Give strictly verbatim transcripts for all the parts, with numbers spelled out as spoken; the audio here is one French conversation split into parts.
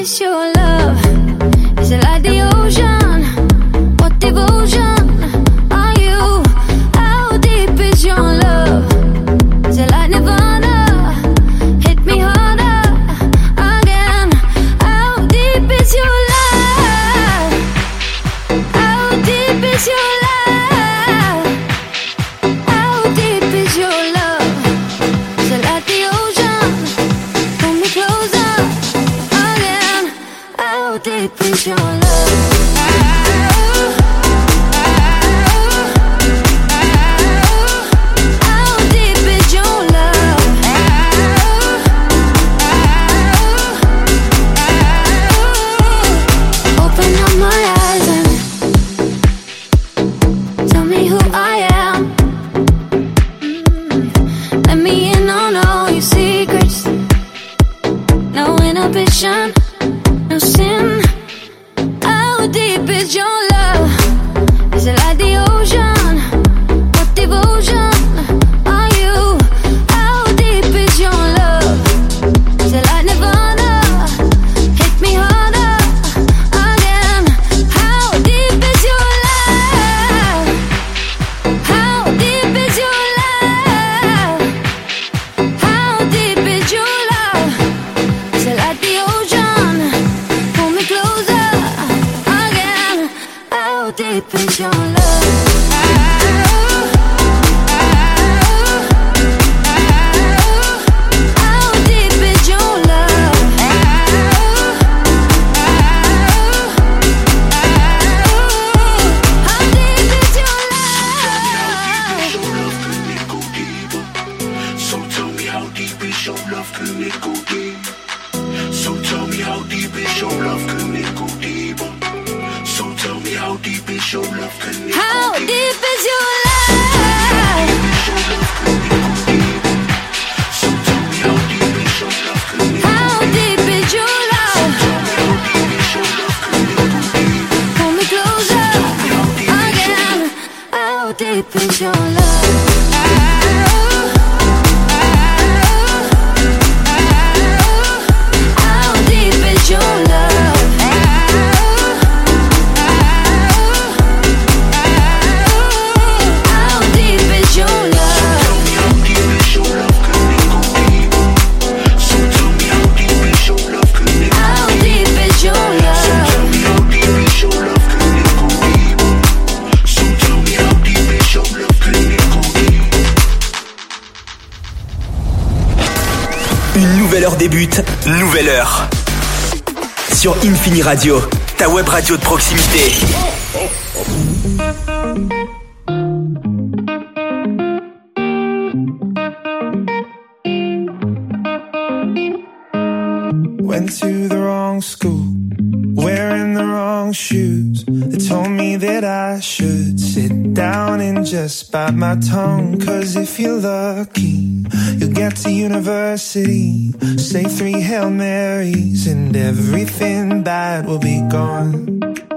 It's your love. Is it like the ocean? What devotion are you? How deep is your love? Is it like Nirvana? Hit me harder again. How deep is your love? How deep is your love? How deep is your love? Is it like the ocean? Pull me closer again. How deep is your love? No sin. How deep is your love? Is it like the ocean? What devotion are you? How deep is your love? Is it like Nirvana? Hit me harder again. How deep is your love? How deep is your love? How deep is your love? Is it like the ocean? Pull me closer again. How deep is your love? How deep is your love? How deep is your love? So tell me how deep is your love, can it go deep? So tell me how deep is your love, can it go deeper? So tell me how deep is your love, can it go deeper? How deep is your love? So tell me how deep is your love, can it go How deep is your love? Pull me closer again. How deep is your love? How deep is your love? How deep is your love? So tell me how deep is your love, can it go How deep is your love? Tell me how deep is your love, can it go deeper? So tell me how deep is your love, can it go deeper? Une nouvelle heure débute, nouvelle heure. Sur Infini Radio, ta web radio de proximité. Went to the wrong school, wearing the wrong shoes. They told me that I should sit down and just bite my tongue. Cause if you're lucky, you'll get to university, say three Hail Marys, and everything bad will be gone.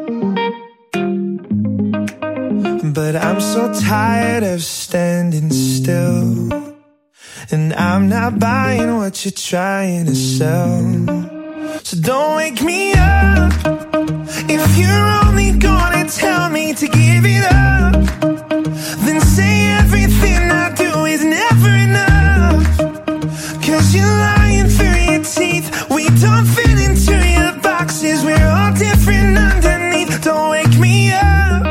But I'm so tired of standing still, and I'm not buying what you're trying to sell. So don't wake me up if you're only gonna tell me to give it up. Then say everything I do is never enough. Cause you're lying through your teeth. We don't fit into your boxes. We're all different underneath. Don't wake me up.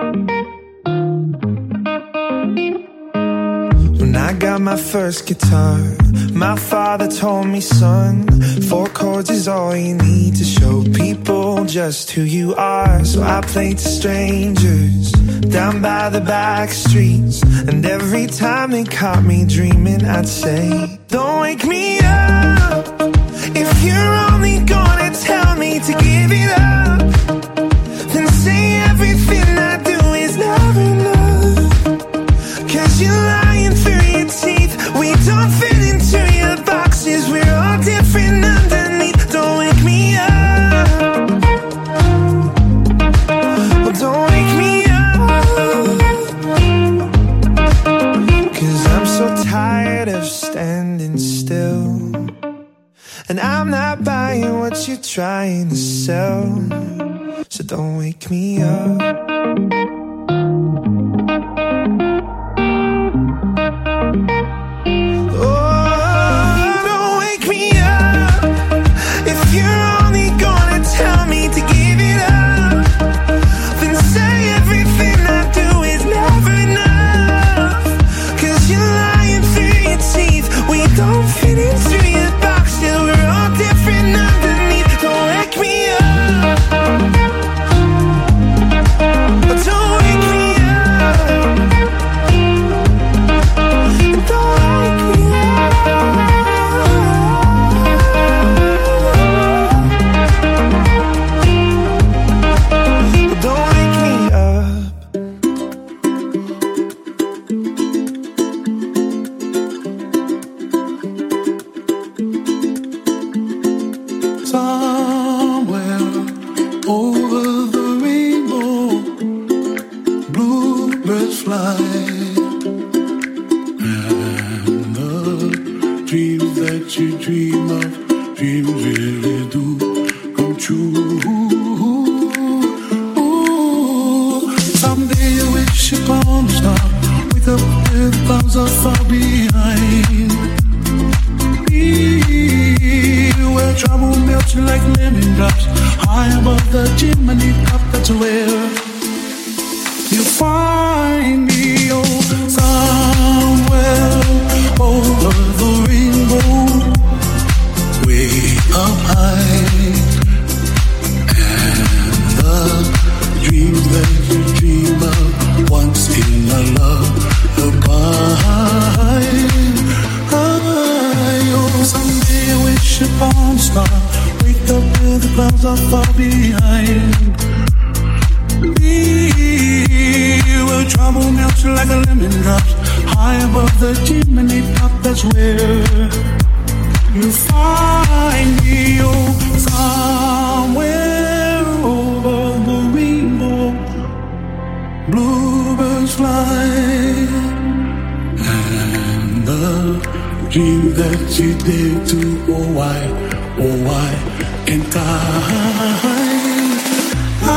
When I got my first guitar, my father told me, son, four chords is all you need to show people just who you are. So I played to strangers down by the back streets, and every time they caught me dreaming, I'd say, don't wake me up if you're only gonna tell me to give it up. Then say everything I do is never enough. Cause you're lying through your teeth. We don't fit into your boxes. We're all different underneath. Don't wake me up. Well, don't wake me up. Cause I'm so tired of standing still, and I'm not buying what you're trying to sell, so don't wake me up. Oh, don't wake me up if you're only gonna tell me to give it up. Then say everything I do is never enough, 'cause you're lying through your teeth. We don't fit into your box, still we're all different underneath. Don't wake me up, don't wake me up, don't wake me up, don't wake me up. Somewhere over the rainbow, bluebirds fly, and the dreams that you dream of, dreams really do come true. Ooh, someday you wish upon a star, wake up with clouds are far behind. Where trouble melts you like lemon drops, high above the chimney top, that's where you find me. Oh, somewhere over the rainbow, way up high, and the dreams that you dream of once in a lullaby. Someday I wish upon a star, wake up where the clouds are far behind. Me, where trouble melts like a lemon drops, high above the chimney top, that's where you find me. Oh, somewhere over the rainbow, bluebirds fly, and the dream that you did to, oh why, oh why can't I? I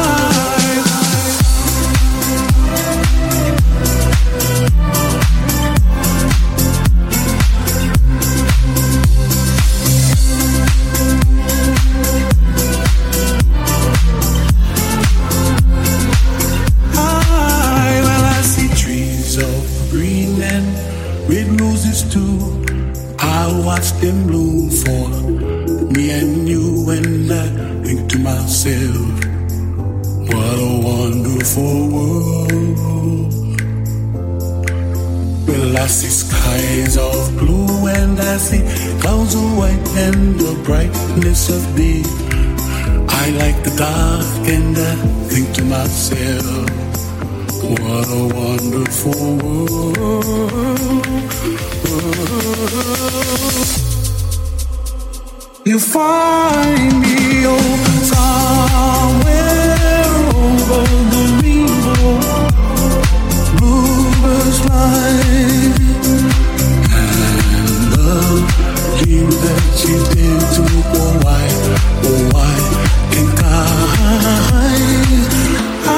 well, I see trees of green and red roses too. I watch them bloom for me and you, and I think to myself, what a wonderful world. Well, I see skies of blue and I see clouds of white and the brightness of day. I like the dark and I think to myself, what a wonderful world. You find me, oh, somewhere over the rainbow, bluebirds fly, and the dream that you did to, oh why, oh why can't I? I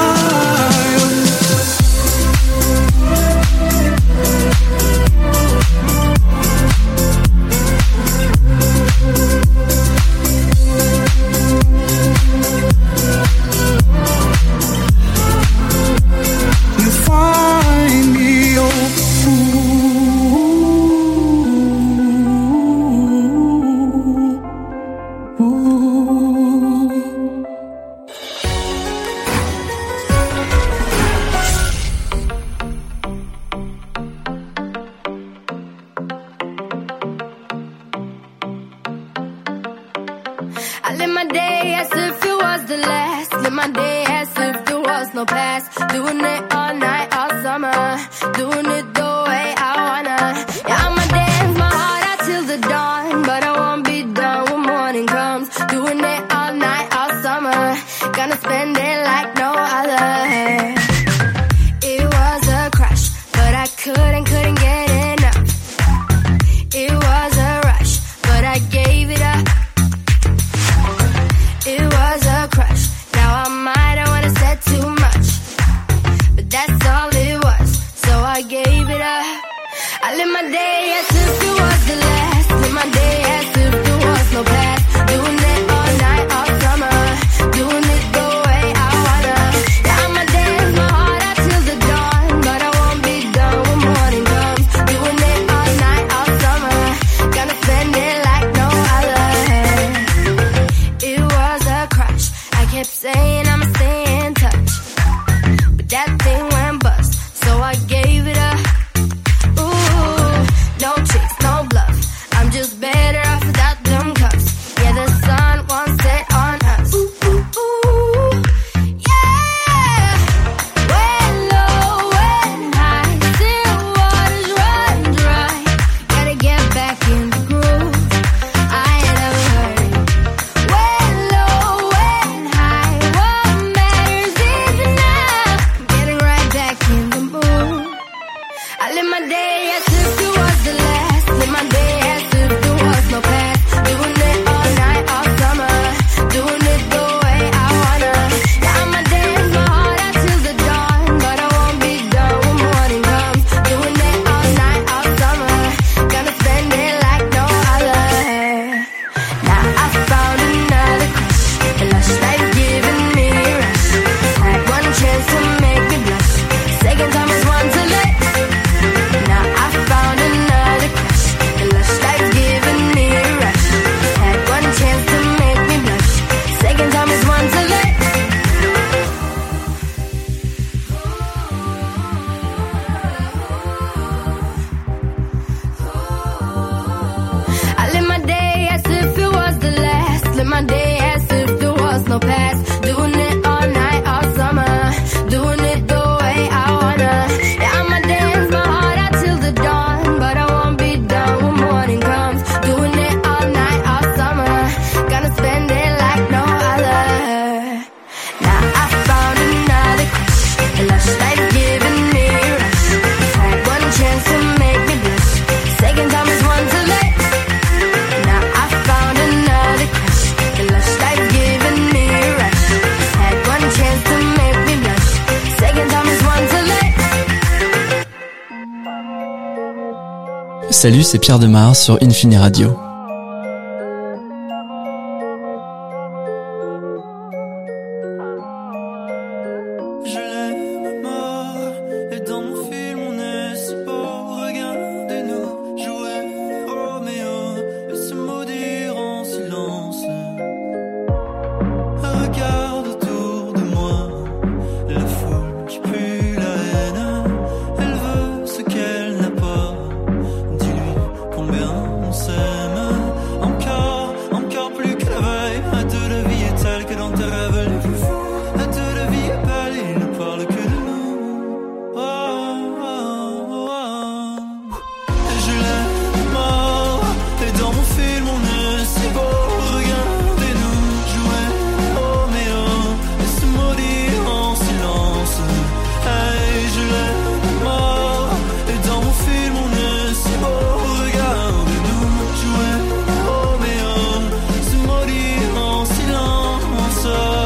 I live my day as if it was the last. Live my day as if there was no past. Doing it all night, all summer. Doing it the way I wanna. Yeah, I'ma dance my heart out till the dawn, but I won't be done when morning comes. Doing it all night, all summer. Gonna spend it like no other. It was a crush, but I couldn't, couldn't get enough. It was a rush, but I gave it up. kept saying I'ma stay in touch, but that thing went bust, so I gave it up. Ooh, no tricks, no bluff, I'm just better off without them cuffs. Yeah, the sun won't set on us. Ooh, ooh, ooh, yeah. When low, when high, still waters run dry. Gotta get back in the groove, I ain't never heard. When low, when high, what matters is enough. Getting right back in the mood. I live my day as if it was the last. Live my day as if there was no past. Doing it all night, all summer. Doing it the way I wanna. Yeah, I'ma dance my heart out till the dawn, but I won't be done when morning comes. Doing it all night, all summer. Gonna spend it like no other. Now I found another crush. The lush life giving me a rush. Had one chance to make me blush. Second time is one to let. Now I found another crush. The lush life giving me a rush. Had one chance to make me blush. Second time is one to let. I live my day as if it was the last. Live my day as if there was no past. Doing it all night, all summer. Doing it the way I wanna. Yeah, I'ma dance my heart out till the dawn, but I won't be done when morning comes. Doing it all night, all summer. Gonna spend it like no other. Now I found another crush. A lush life giving me a rush. Had one chance to make me blush. Second time is one to let. Now I found another crush. The lush life giving me a rush. Had one chance to make me blush. Second time is one to let. Salut, c'est Pierre Demar sur Infini Radio. Je l'aime à mort, et dans mon film on est si beau. Regardez-nous jouer Roméo et se maudire en silence. Regarde autour de moi, la foule qui pue la haine. Elle veut ce qu'elle n'a pas, dis-lui combien on s'aime. Encore, encore plus que la veille, à deux la vie est telle que dans tes rêves les plus fous. À deux la vie est belle, il ne parle que de nous. Oh, oh, oh, oh. Je l'aime mort, et dans mon film on est si beau. Regardez-nous jouer Roméo et se maudire en silence. Hey, je l'aime mort, et dans mon film on est si beau. Regardez-nous jouer Roméo, se maudire en silence.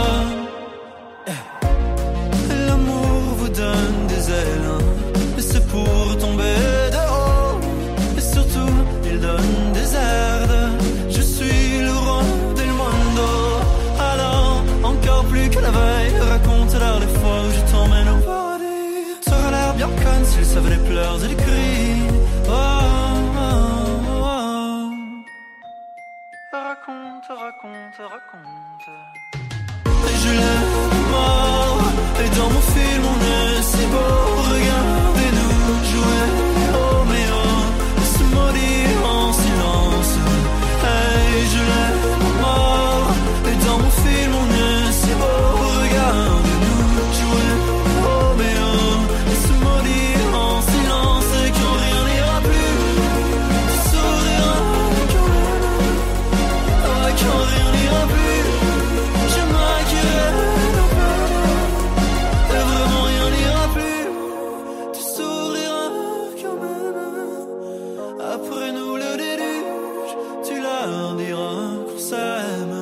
L'amour vous donne des ailes, et c'est pour tomber de haut. Et surtout, il donne des airs. Je suis le roi del mondo. Alors, encore plus que la veille, raconte-leur les fois où je t'emmène au paradis. Ça aurait l'air bien conne s'ils savaient les pleurs et les cris. Oh, oh, oh, oh. Raconte, raconte, raconte. Et je l'aime mort, et dans mon film on est si beau. Regardez-nous jouer Roméo et se maudire en silence. Hey, je l'aime mort, et dans mon film on est si beau. Regardez-nous jouer Roméo et se maudire en silence. Et quand rien n'ira plus, tu souriras quand même. Oh, quand rien n'ira plus, je m'accueillerai nos peines. Et vraiment rien n'ira plus, tu souriras quand même. Après nous le déluge, tu leur diras qu'on s'aime.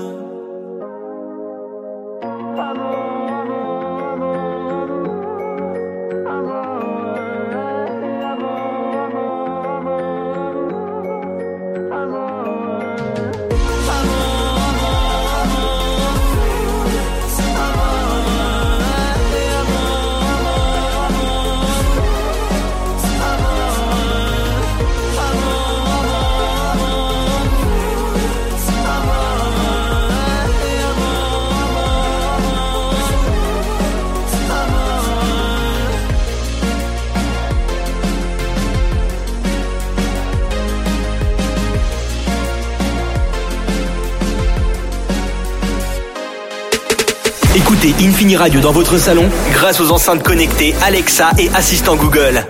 Écoutez Infini Radio dans votre salon grâce aux enceintes connectées Alexa et assistant Google.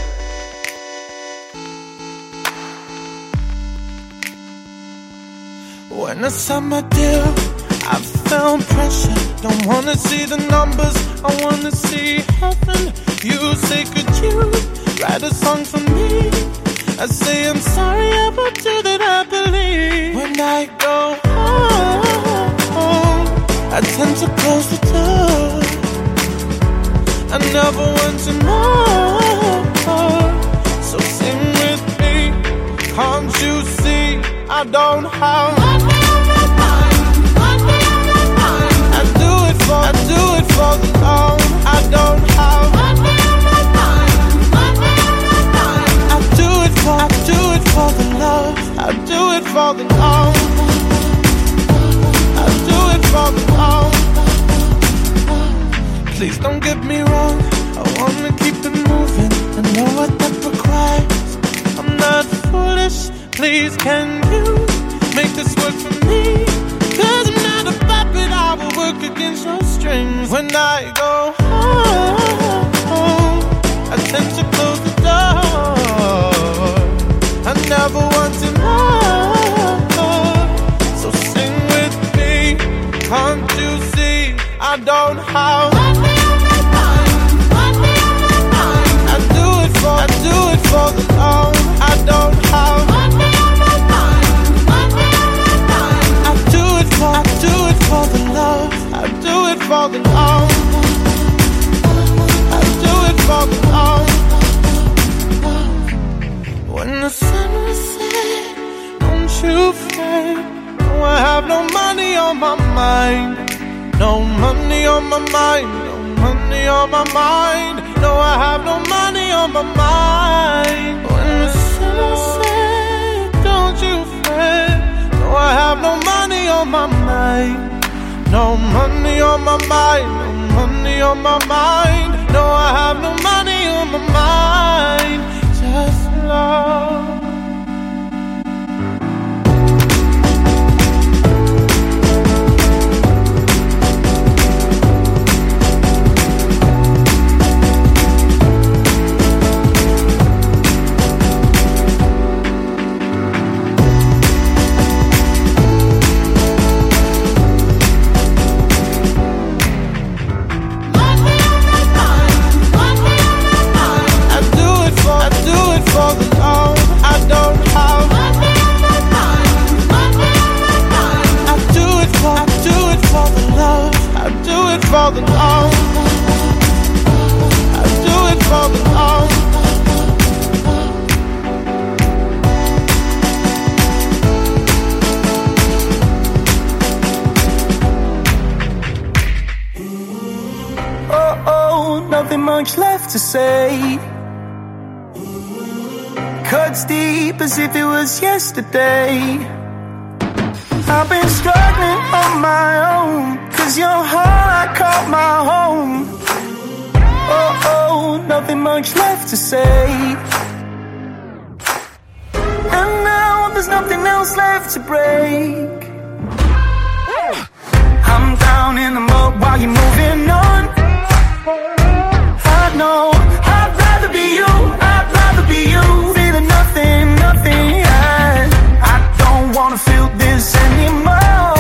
When I signed my deal, I felt pressure. Don't wanna see the numbers, I wanna see heaven. You say, could you write a song for me? I say, I'm sorry about you that I believe. When I go home, I tend to close the door. I never want to know. So sing with me, can't you see I don't have money on my mind, money on my mind. I do it for, I do it for the love. I don't have money on my mind, money on my mind. I do it for, I do it for the love. I do it for the love. I do it for the love. Please don't get me wrong, I wanna keep it moving. I know what that requires. I'm not foolish. Please can you make this work for me? Cause I'm not a puppet, I will work against your strings. When I go home, I tend to close the door. I never want to know. So sing with me, can't you see I don't have money on my mind, money on my mind. I do it for, I do it for the love. I don't have money on my mind, money on my mind. I do it for, I do it for the love. I do it for the love. I do it for the love. When the sun was set, don't you fret. No, I have no money on my mind. No money on my mind, no money on my mind. No, I have no money on my mind. When the sun was set, don't you fret. No, I have no money on my mind. No money on my mind, no money on my mind. No, I have no money on my mind. Just love. For the love, I do it for the love. Oh, oh, nothing much left to say. Cuts deep as if it was yesterday. I've been struggling on my own, cause your heart I call my home. Oh, oh, nothing much left to say. And now there's nothing else left to break. I'm down in the mud while you're moving on. I know I'd rather be you, I'd rather be you. Feeling nothing, nothing, yeah. I don't wanna feel this anymore.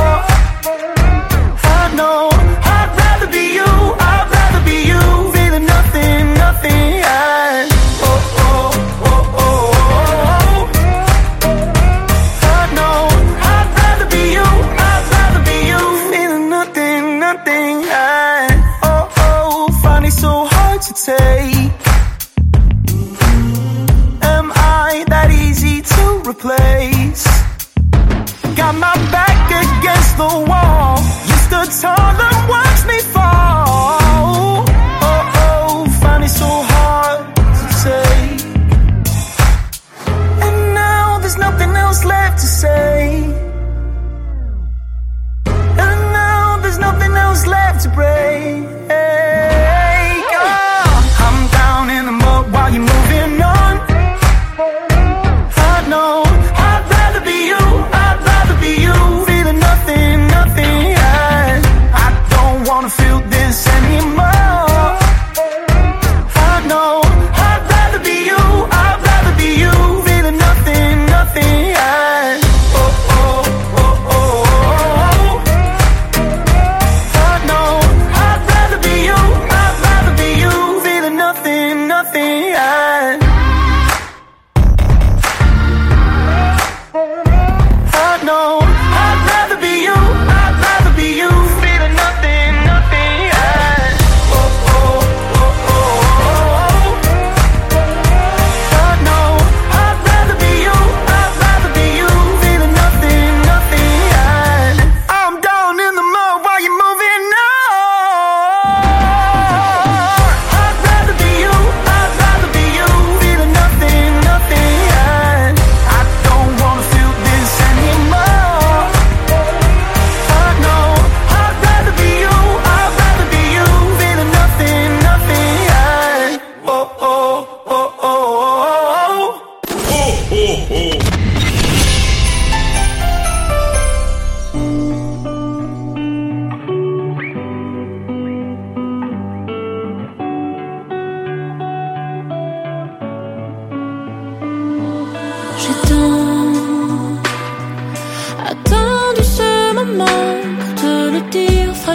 I know I'd rather be you, I'd rather be you. Feeling nothing, nothing, yeah. Oh, oh, oh, oh, oh. I know I'd rather be you, I'd rather be you. Feeling nothing, nothing, yeah. Oh, oh, find it so hard to take. Am I that easy to replace? Got my back against the wall. You stood tall and watched me fall. Oh, oh, find it so hard to say. And now there's nothing else left to say. And now there's nothing else left to break. Oh, I'm down in the mud while you're moving on. I know I'd rather be you, I'd rather be you. Feeling nothing, nothing, yeah. I don't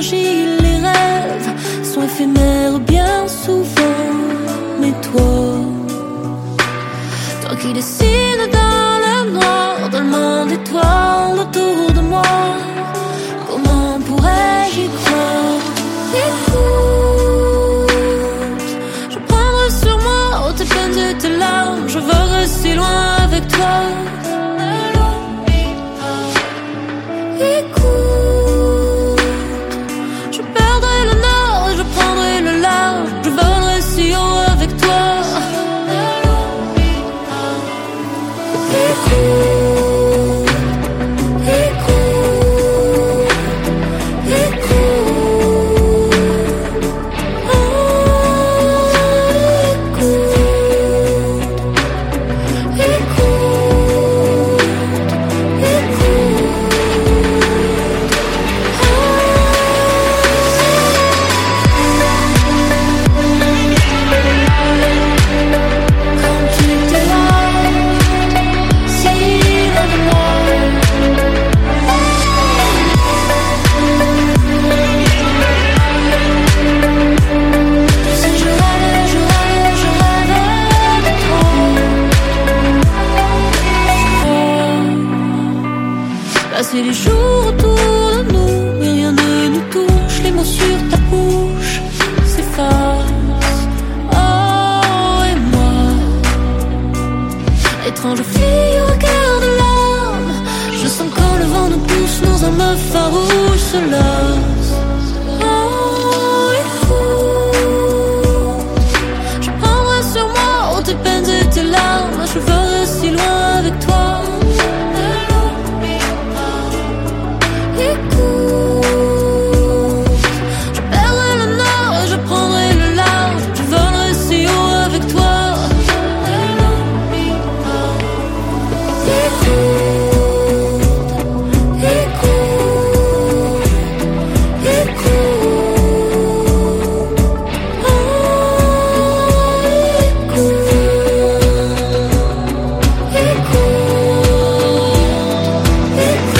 fragile, les rêves sont éphémères bien souvent. Mais toi, toi qui dessines dans le noir, dans le monde d'étoiles autour de moi, comment pourrais-je y croire? Écoute, je prendrai sur moi tes peines et tes larmes, je volerai si loin avec toi. Écoute, je perdrai le nord et je prendrai le large, je volerai si haut avec toi. Écoute, écoute, écoute, oh, écoute, écoute, écoute. Quand tu étais là, si loin de moi, tu sais, je rêvais, je rêvais, je rêvais de toi. Passer les jours autour de nous, mais rien ne nous touche. Les mots sur ta bouche s'effacent. Oh, et moi, étrange fille au cœur de l'âme, je sens quand le vent nous pousse dans un meuf farouche se lasse. Oh, écoute, je prendrai sur moi tes peines et tes larmes, je ferai si loin avec toi. Écoute, je perdrai le nord et je prendrai le large, je volerai si haut avec toi. Écoute, écoute, écoute, oh, écoute, écoute,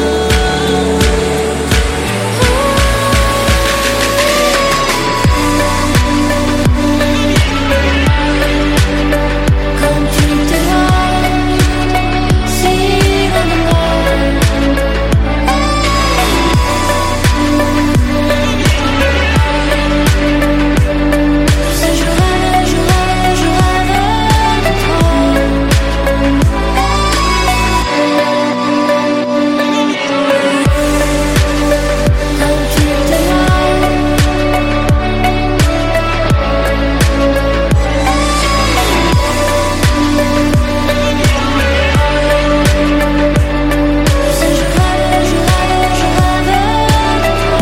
quand tu étais là, si loin de moi, tu sais, je rêvais, je rêvais, je rêvais de toi. Quand tu étais là, tu sais, je rêvais, je rêvais, je rêvais de toi.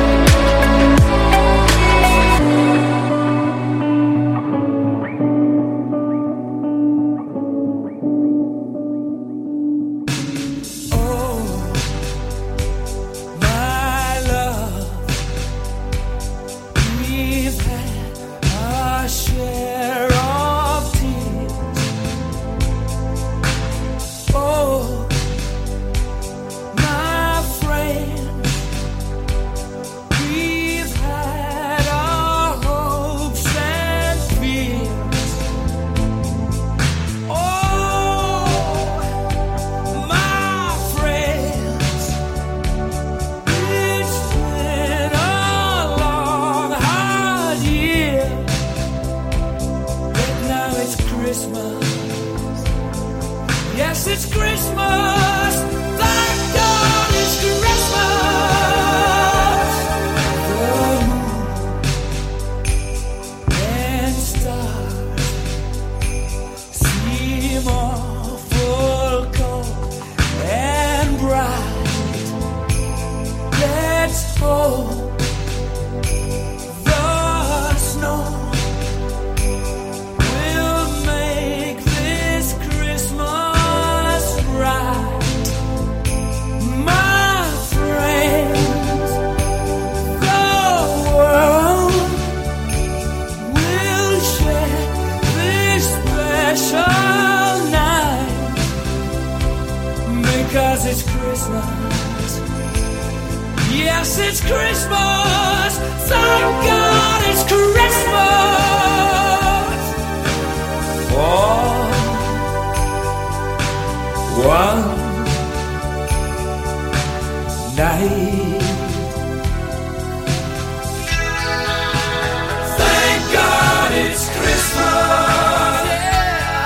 My love, we've had our share of tears. Oh, my friend, we've had our hopes and fears. Oh, my friends, it's been a long, hard year, but now it's Christmas. Yes, it's Christmas. Thank God it's Christmas. The moon and stars seem awful cold and bright. Let's hope the snow will make this Christmas right. My friends, the world will share this special night because it's Christmas. Yes, it's it's Christmas. Thank God it's Christmas. For one night. Thank God it's Christmas. Yeah.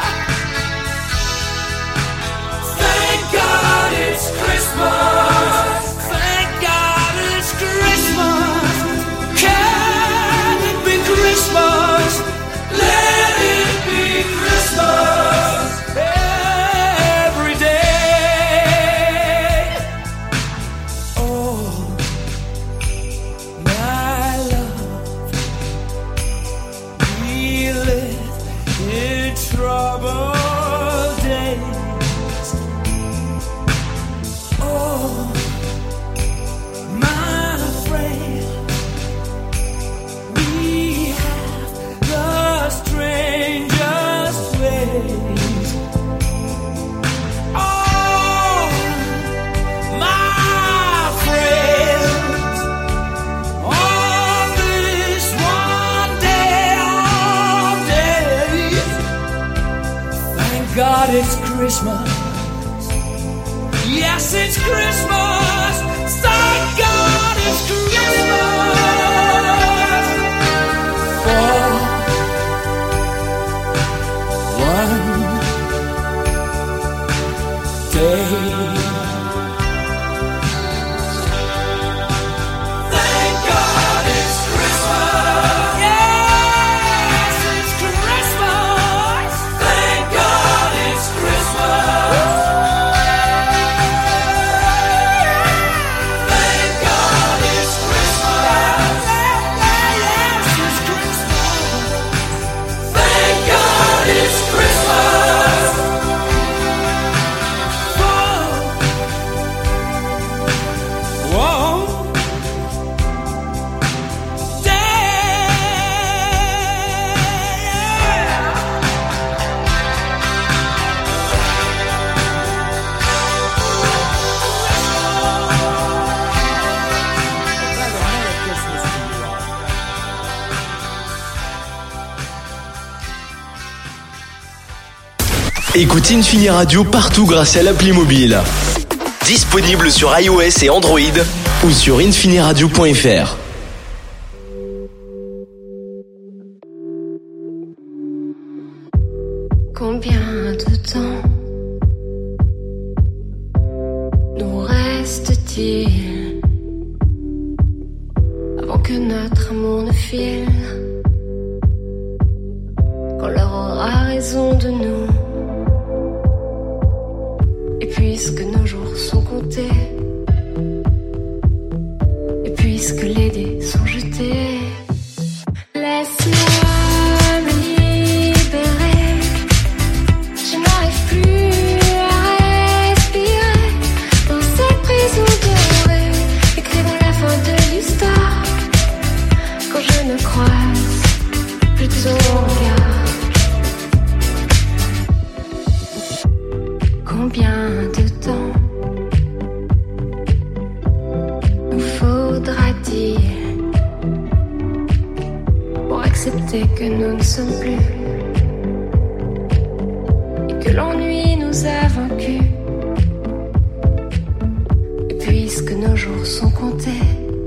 Thank God it's Christmas. Thank God it's Christmas. Can it be Christmas? Let it be Christmas every day. Oh, my love, we live in troubled days. Oh, my friend, we have the strangest ways. Oh, my friends, on this one day of days, thank God it's Christmas. Yes, it's Christmas. Thank God it's Christmas. For one day. Thank God it's Christmas. Yes, it's Christmas. Thank God it's Christmas. Thank God it's Christmas. Yes, it's Christmas. Thank God it's Christmas. Whoa. Whoa. Écoute Infini Radio partout grâce à l'appli mobile. Disponible sur iOS et Android ou sur infiniradio point f r. Combien de temps nous reste-t-il avant que notre amour ne file, quand l'heure aura raison de nous, et puisque nos jours sont comptés, et puisque les dés sont jetés, laisse-moi me libérer. Je n'arrive plus à respirer dans cette prison dorée, écrit dans la fin de l'histoire, quand je ne croise plus ton regard. Combien de temps nous faudra-t-il pour accepter que nous ne sommes plus et que l'ennui nous a vaincus? Et puisque nos jours sont comptés,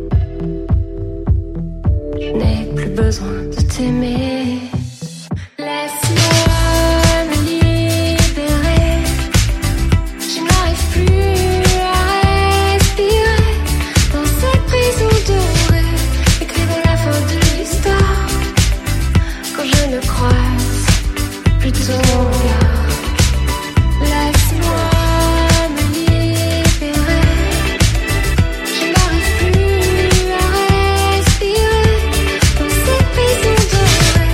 je n'ai plus besoin de t'aimer. Laisse-moi me libérer. Je n'arrive plus à respirer dans cette prison dorée, écrit dans la fin de l'histoire, quand je ne croise plus ton regard. Laisse-moi me libérer. Je n'arrive plus à respirer dans cette prison dorée,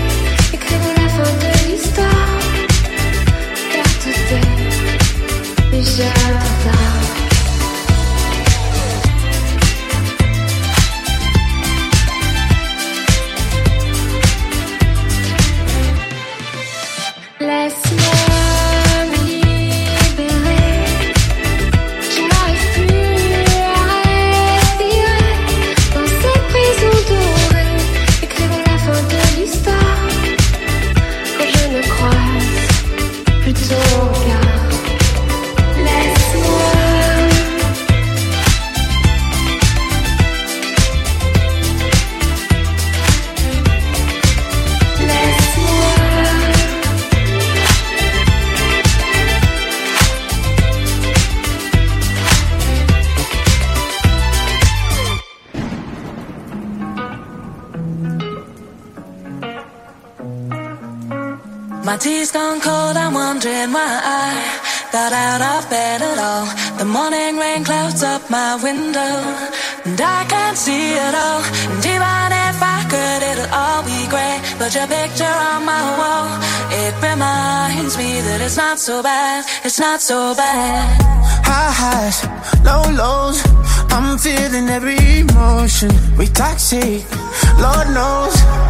My tea's gone cold, I'm wondering why I got out of bed at all. The morning rain clouds up my window, and I can't see it all. And even if I could, it'll all be grey. But your picture on my wall, it reminds me that it's not so bad, it's not so bad. High highs, low lows, I'm feeling every emotion. We toxic, Lord knows.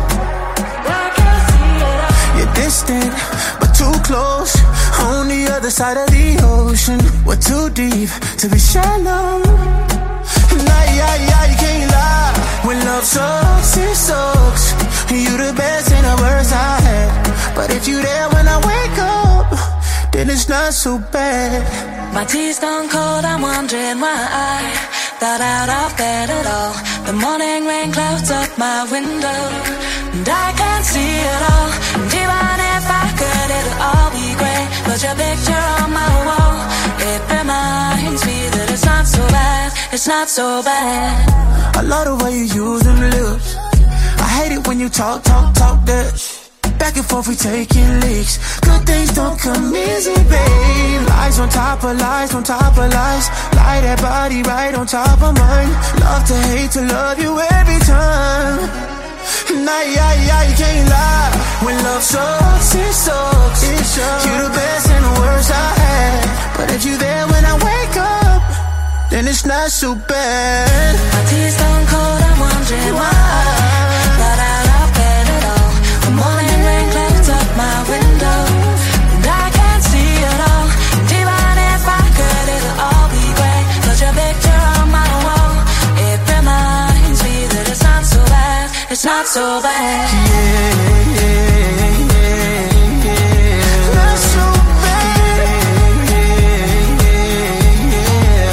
You're distant, but too close. On the other side of the ocean, we're too deep to be shallow. Nah, yeah, yeah, you can't lie. When love sucks, it sucks. You the best and the worst I had. But if you there when I wake up, then it's not so bad. My tea's gone cold, I'm wondering why I got out of bed at all. The morning rain clouds up my window, and I can't see it all. And even if I could, it'll all be grey. But your picture on my wall, it reminds me that it's not so bad, it's not so bad. I love the way you use them lips. I hate it when you talk, talk, talk that. Back and forth we taking leaks. Good things don't come easy, babe. Lies on top of lies, on top of lies. Lie that body right on top of mine. Love to hate to love you every time. Nah, yeah, yeah, you can't lie. When love sucks, it sucks, it sucks. You the best and the worst I had. But if you there when I wake up, then it's not so bad. My tea's gone cold, I'm wondering why I got out of bed at all. The morning rain clouds up my window, and I can't see it all. And even if I could, it'll all be grey. But your picture on my wall, it reminds me that it's not so bad, it's not so bad. Yeah, yeah, yeah, yeah. Not so bad. Yeah, yeah, yeah.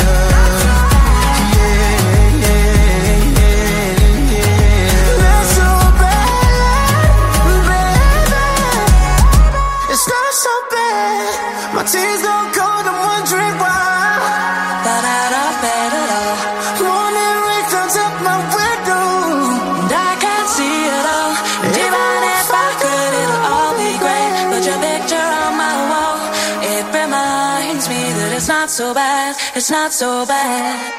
Yeah, yeah, yeah. Not so bad, baby. It's not so bad. My tears don't cold, I'm wondering why. Got out of bed at all. Morning rain clouds up my window, and I can't see it all. And even if I could, it'll all be grey. But your picture on my wall, it reminds me that it's not so bad, it's not so bad.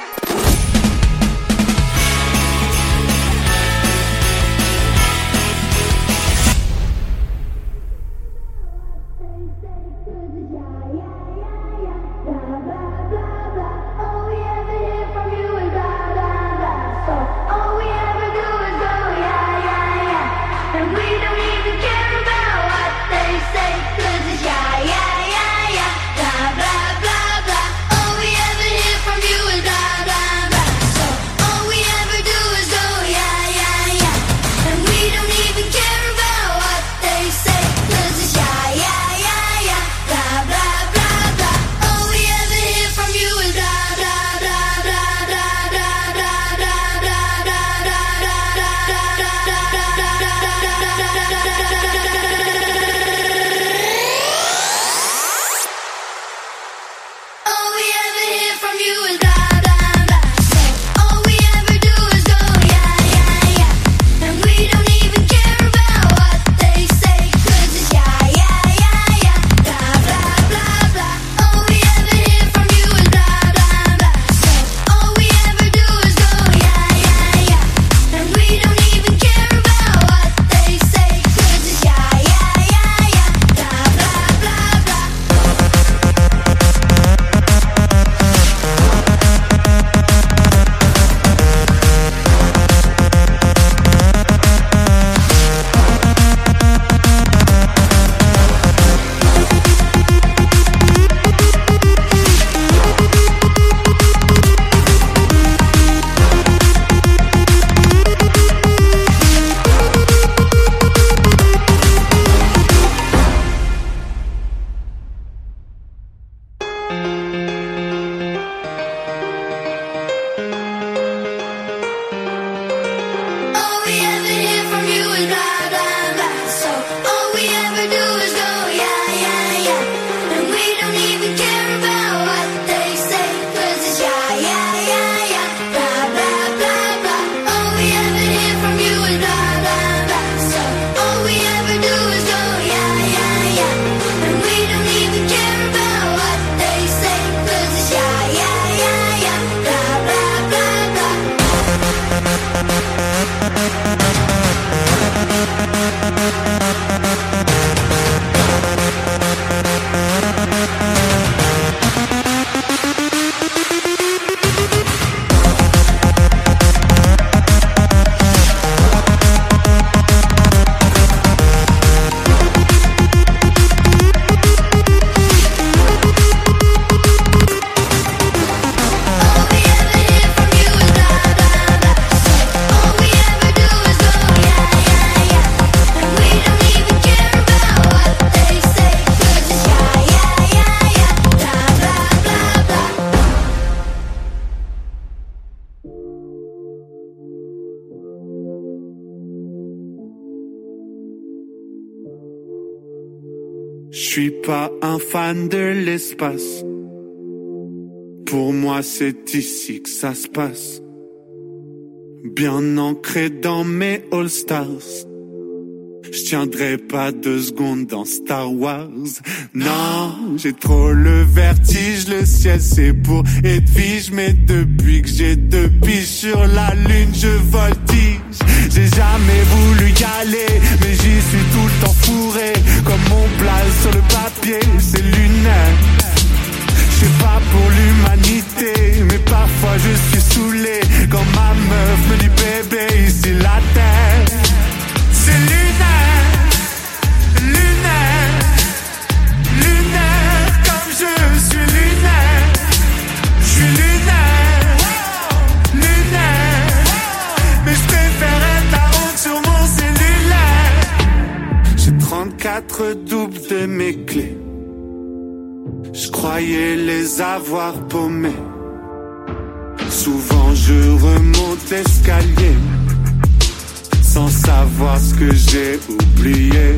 Blah, blah, blah. All we ever hear from you is blah, Je suis pas un fan de l'espace. Pour moi c'est ici que ça se passe. Bien ancré dans mes All-Stars. Je tiendrai pas deux secondes dans Star Wars. Non, j'ai trop le vertige. Le ciel c'est pour Edwige. Mais depuis que j'ai deux pieds sur la lune, je voltige. J'ai jamais voulu y aller, mais j'y suis tout le temps fourré. Comme mon plat sur le papier, c'est lunaire. Je suis pas pour l'humanité, mais parfois je suis saoulé. Quand ma meuf me dit bébé, ici la terre. C'est lunaire, lunaire, lunaire, comme je suis lunaire. Je suis lunaire, lunaire, mais je préfère être la honte sur mon cellulaire. J'ai trente-quatre doubles de mes clés. Je croyais les avoir paumées. Souvent je remonte l'escalier sans savoir ce que j'ai oublié.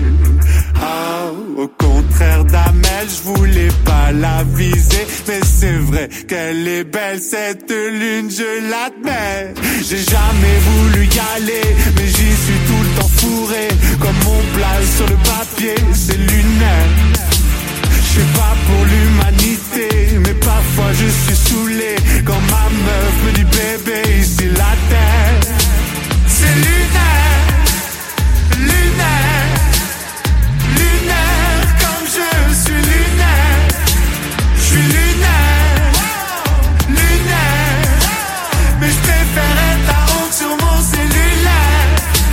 Oh, au contraire d'Amel, je voulais pas la viser. Mais c'est vrai qu'elle est belle cette lune, je l'admets. J'ai jamais voulu y aller, mais j'y suis tout le temps fourré. Comme mon plat sur le papier, c'est lunaire. Je suis pas pour l'humanité, mais parfois je suis saoulé. Quand ma meuf me dit bébé, ici la terre. C'est lunaire, lunaire, lunaire, comme je suis lunaire. Je suis lunaire, lunaire, mais je préfère être la honte sur mon cellulaire.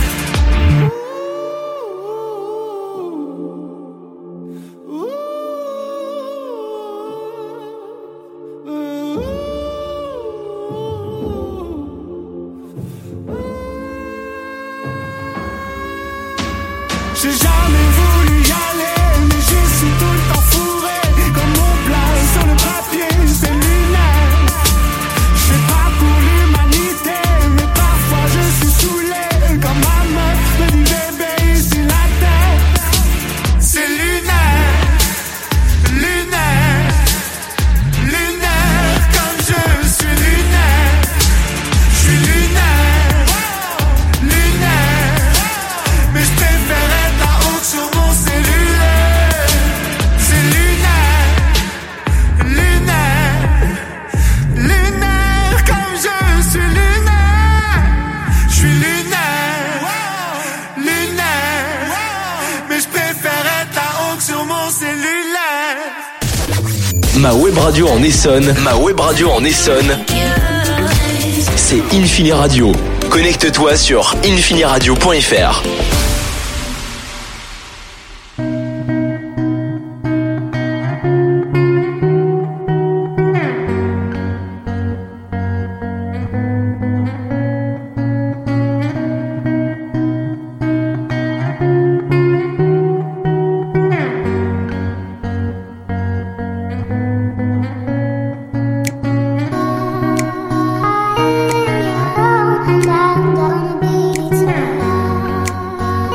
J'ai jamais voulu y aller, mais je suis tout le temps fourré. Comme mon plat sur le papier, c'est lunaire. Je suis pas pour l'humanité, mais parfois je suis saoulé. Quand ma meuf me dit bébé, ici la terre. C'est lunaire, lunaire, lunaire, comme je suis lunaire. Je suis lunaire, lunaire, mais je préfère être la honte sur mon cellulaire. C'est lunaire, lunaire, lunaire, comme je suis lunaire. Je suis lunaire, lunaire, mais je préfère être la honte sur mon cellulaire. Ma web radio en Essonne, ma web radio en Essonne, c'est Infini Radio. Connecte-toi sur infiniradio point f r. I'm gonna be tonight.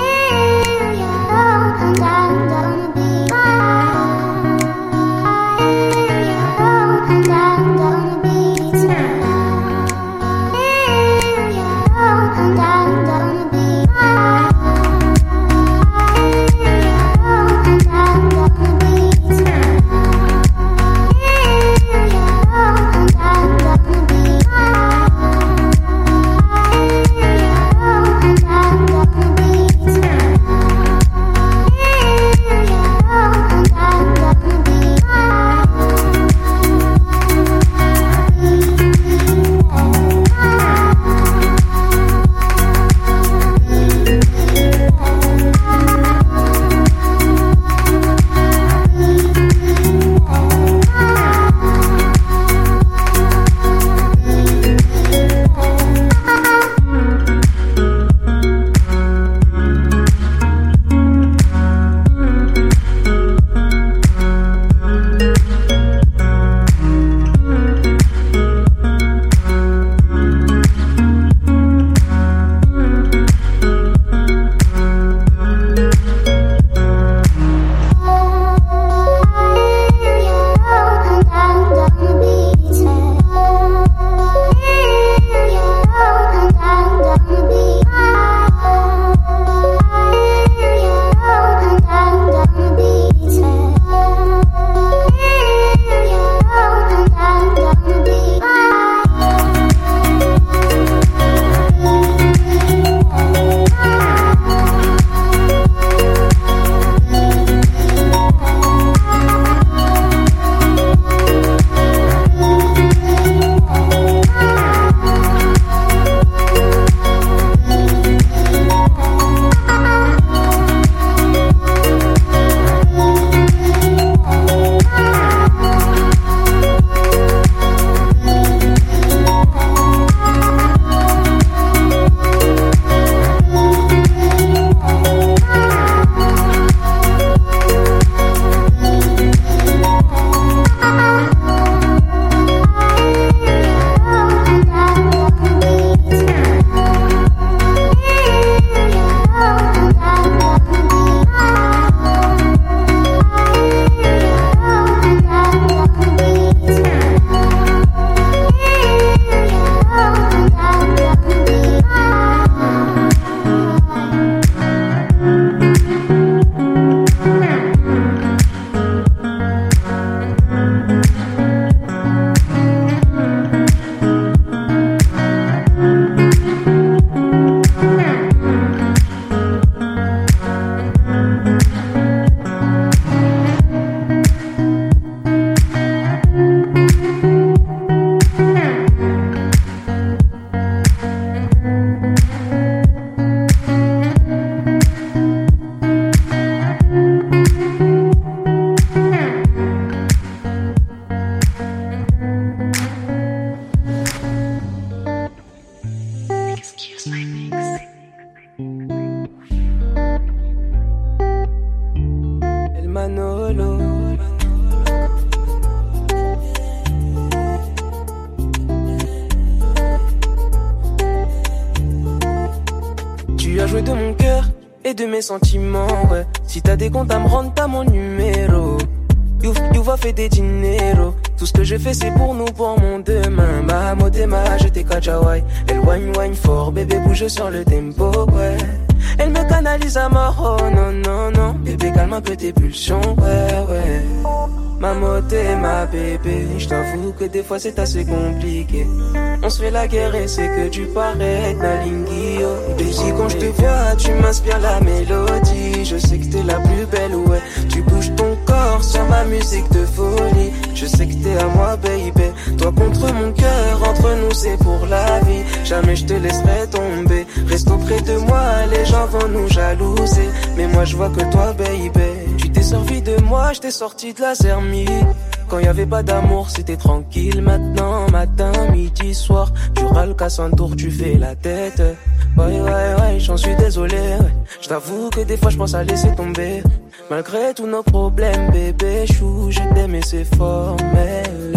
Tu as joué de mon cœur et de mes sentiments, ouais. Si t'as des comptes à me rendre, t'as mon numéro. You, you va faire des dinero. Tout ce que je fais c'est pour nous, pour mon demain. Ma motema, je t'ai kachawai. Elle wine wine fort, bébé bouge sur le tempo, ouais. Elle me canalise à mort, oh non non non. Bébé calme un peu tes pulsions, ouais ouais. Ma moté, ma bébé, j't'avoue que des fois c'est assez compliqué. On se fait la guerre et c'est que tu parais na lingio. Baby quand je te vois, tu m'inspires la mélodie. Je sais que t'es la plus belle, ouais. Tu bouges ton corps sur ma musique de folie. Je sais que t'es à moi, baby. Toi contre mon cœur, entre nous c'est pour la vie. Jamais je te laisserai tomber. Reste auprès de moi, les gens vont nous jalouser. Mais moi je vois que toi, baby. Tu t'es servi de moi, je t'ai sorti de la zermie. Quand y avait pas d'amour, c'était tranquille. Maintenant, matin, midi, soir, tu râles qu'à un tour, tu fais la tête. Ouais, ouais, ouais, j'en suis désolé. Ouais. Je t'avoue que des fois, je pense à laisser tomber. Malgré tous nos problèmes, bébé chou, je t'aime et c'est formel.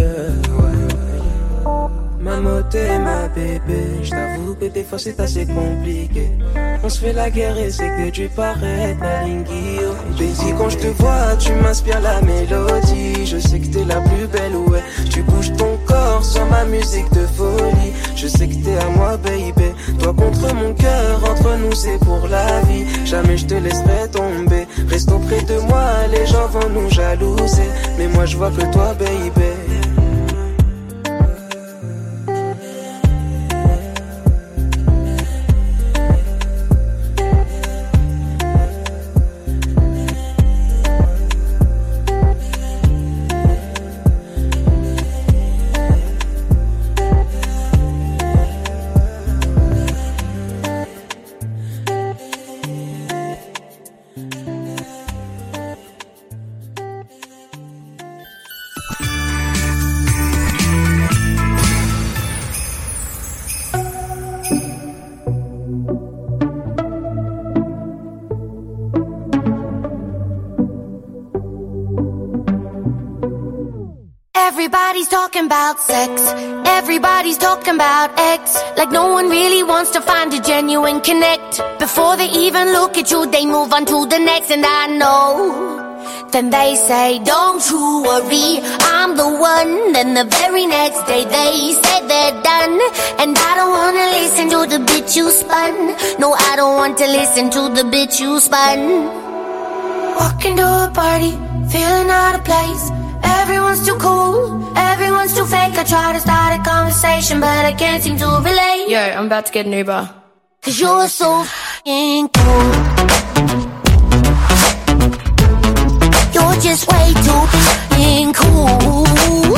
Ma moté, ma bébé, je t'avoue que des fois c'est assez compliqué. On se fait la guerre et c'est que tu parais na lingio. Baby quand je te vois, tu m'inspires la mélodie. Je sais que t'es la plus belle, ouais. Tu bouges ton corps sur ma musique de folie. Je sais que t'es à moi, baby. Toi contre mon cœur, entre nous c'est pour la vie. Jamais je te laisserai tomber. Reste auprès de moi, les gens vont nous jalouser. Mais moi je vois que toi, baby. Everybody's talking about sex. Everybody's talking about X. Like no one really wants to find a genuine connect. Before they even look at you, they move on to the next. And I know. Then they say, don't you worry, I'm the one. Then the very next day they say they're done. And I don't wanna listen to the bitch you spun. No, I don't want to listen to the bitch you spun. Walking to a party, feeling out of place. Everyone's too cool, everyone's too fake. I try to start a conversation, but I can't seem to relate. Yo, I'm about to get an Uber. Cause you're so f***ing cool. You're just way too f***ing cool.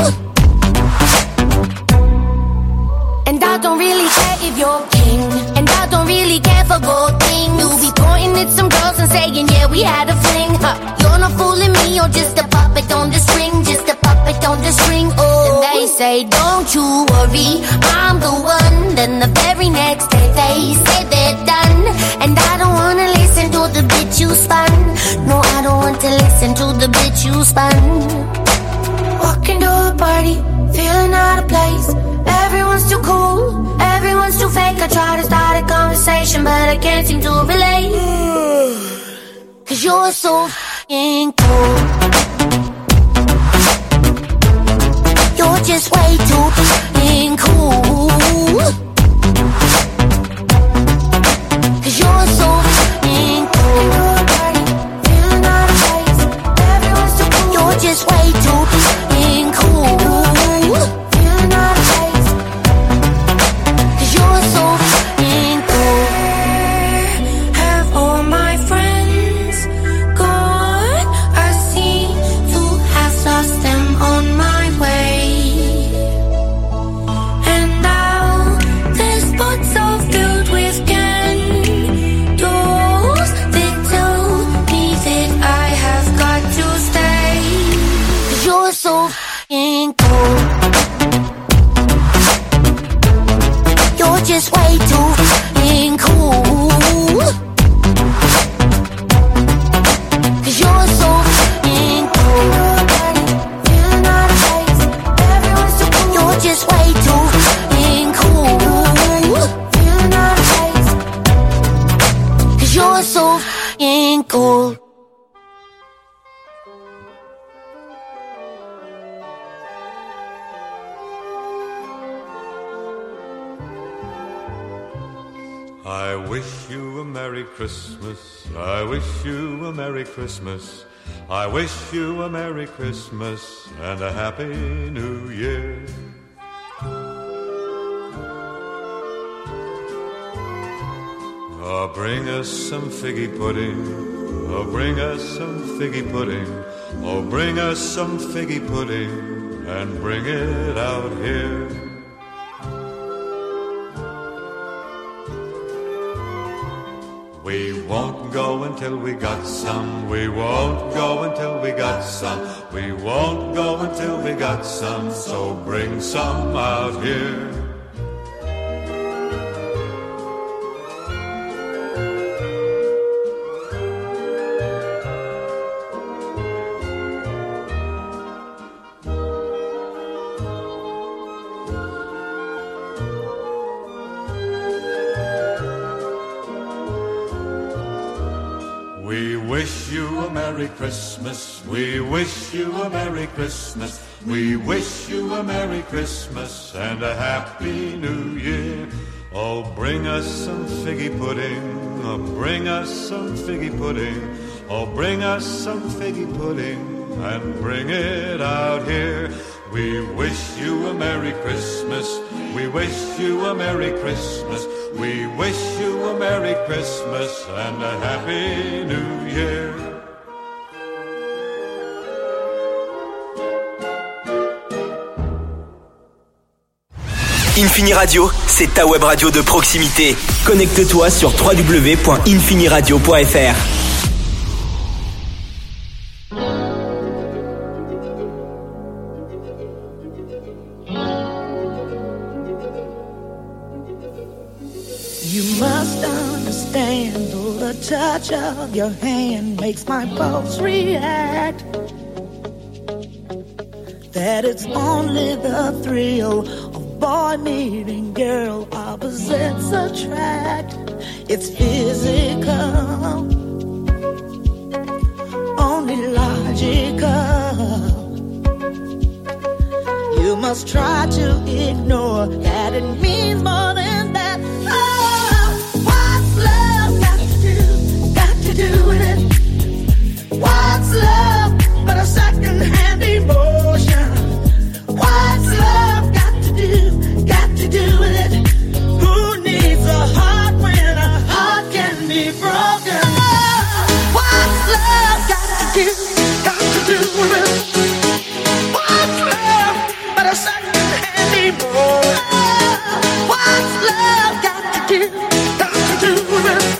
And I don't really care if you're king. And I don't really care for gold things. You'll be pointing at some girls and saying, yeah, we had a fling. Huh. You're not fooling me, you're just a puppet on the string. Just a puppet on the string, oh. And they say, don't you worry, I'm the one. Then the very next day they say they're done. And I don't wanna listen to the bitch you spun. No, I don't want to listen to the bitch you spun. Walking to a party, feeling out of place. Everyone's too cool, everyone's too fake. I try to start a conversation, but I can't seem to relate. Cause you're so f***ing cool. You're just way too f***ing cool. Cause you're so f***ing cool. Feeling out of place, everyone's too cool. You're just way too f***ing cool. Feeling out of place, cause you're so f***ing cool. Have all my friends gone? I seem to have lost them on my way. And now this spots are filled with candles. They tell me that I have got to stay. Cause you're so f***ing cool. You're just way too f***ing cool. Cause you're so f***ing cool. Feeling out of place, everyone's too cool. You're just way too f***ing cool. Feeling out of place. ain't cool. I wish you a Merry Christmas. I wish you a Merry Christmas. I wish you a Merry Christmas and a Happy New Year. Oh, bring us some figgy pudding. Oh, bring us some figgy pudding. Oh, bring us some figgy pudding and bring it out here. We won't go until we got some. We won't go until we got some. We won't go until we got some. So bring some out here. We wish you a Merry Christmas. We wish you a Merry Christmas. We wish you a Merry Christmas and a Happy New Year. Oh, bring us some figgy pudding. Oh, bring us some figgy pudding. Oh, bring us some figgy pudding and bring it out here. We wish you a Merry Christmas. We wish you a Merry Christmas. We wish you a Merry Christmas and a Happy New Year. Infini Radio, c'est ta web radio de proximité. Connecte-toi sur w w w point infini radio point f r. You must understand, though the touch of your hand makes my pulse react, that it's only the thrill of boy meeting girl, opposites attract. It's physical, only logical. You must try to ignore that it means more than that. Do it. What's love but a second-hand emotion? What's love got to do, got to do with it? Who needs a heart when a heart can be broken? What's love got to do, got to do with it? What's love but a second-hand emotion? What's love got to do, got to do with it?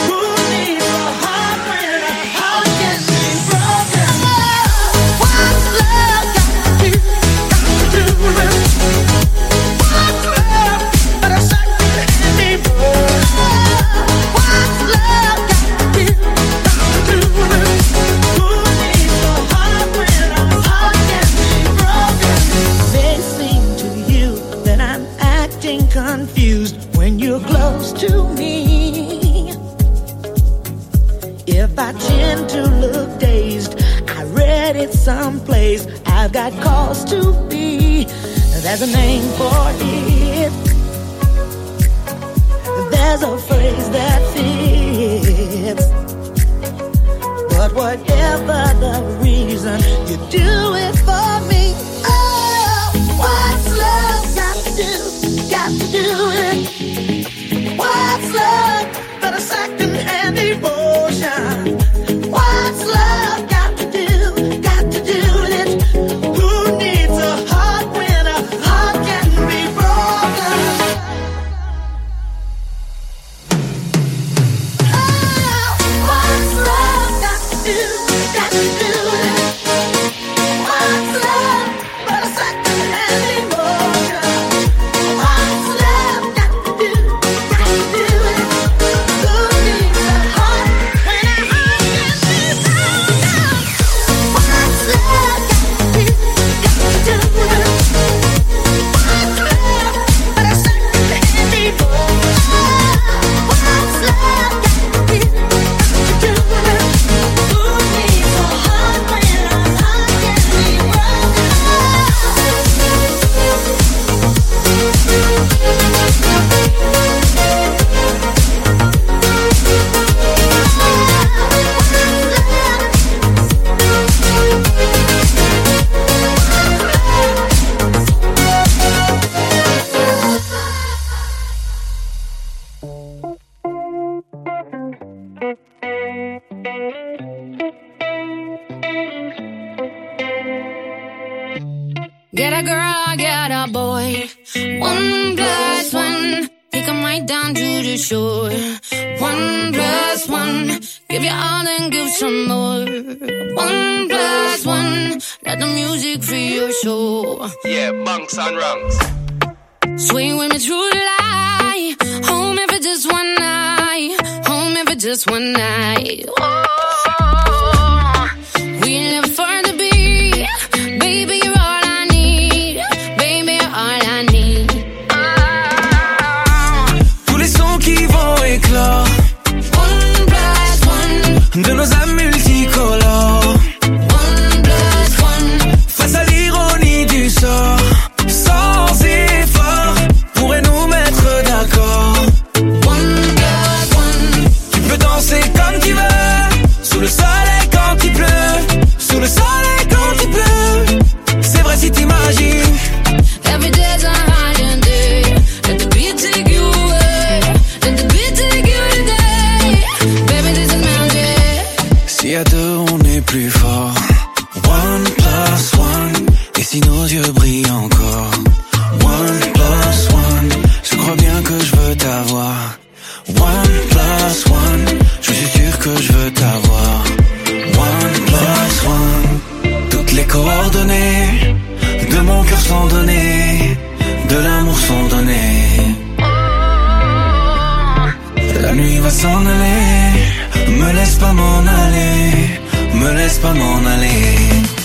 Confused when you're close to me. If I tend to look dazed, I read it someplace. I've got cause to be. There's a name for it. There's a phrase that fits. But whatever the reason, you do it for me. Oh, what's love got to do? Got to do it. What's love but a second-hand emotion? What's love got to do, got to do with it? Who needs a heart when a heart can be broken? Oh, what's love got to do, got to do with it? What's Get a girl, get a boy. One plus one. Take 'em right down to the shore. One plus one. Give you all and give some more. One plus one. Let the music free your soul. Yeah, bunks and rungs. Swing with me through the light. Home if it's just one night. Home if it's just one night. Oh, we live for the beat. Baby, you're all I need. Baby, you're all I need. Tous les sons qui vont éclore. One plus one. De nos âmes multicolores. One plus one. Face à l'ironie du sort. Sans effort, pourrait nous mettre d'accord. One plus one. Tu peux danser comme tu veux. Sous le soleil quand il pleut. Sous le soleil quand il pleut. C'est vrai si t'imagines. Every day's a holiday. Let the beat take you away. Let the beat take you today. Baby, this is magic. Si à deux on est plus fort. One plus one. Et si nos yeux brillent encore. One plus one. Je crois bien que je veux t'avoir. One plus one. Je suis sûr que je veux t'avoir. One plus one. Toutes les coordonnées de mon cœur sont données. De l'amour sont données. La nuit va s'en aller. Me laisse pas m'en aller. Me laisse pas m'en aller.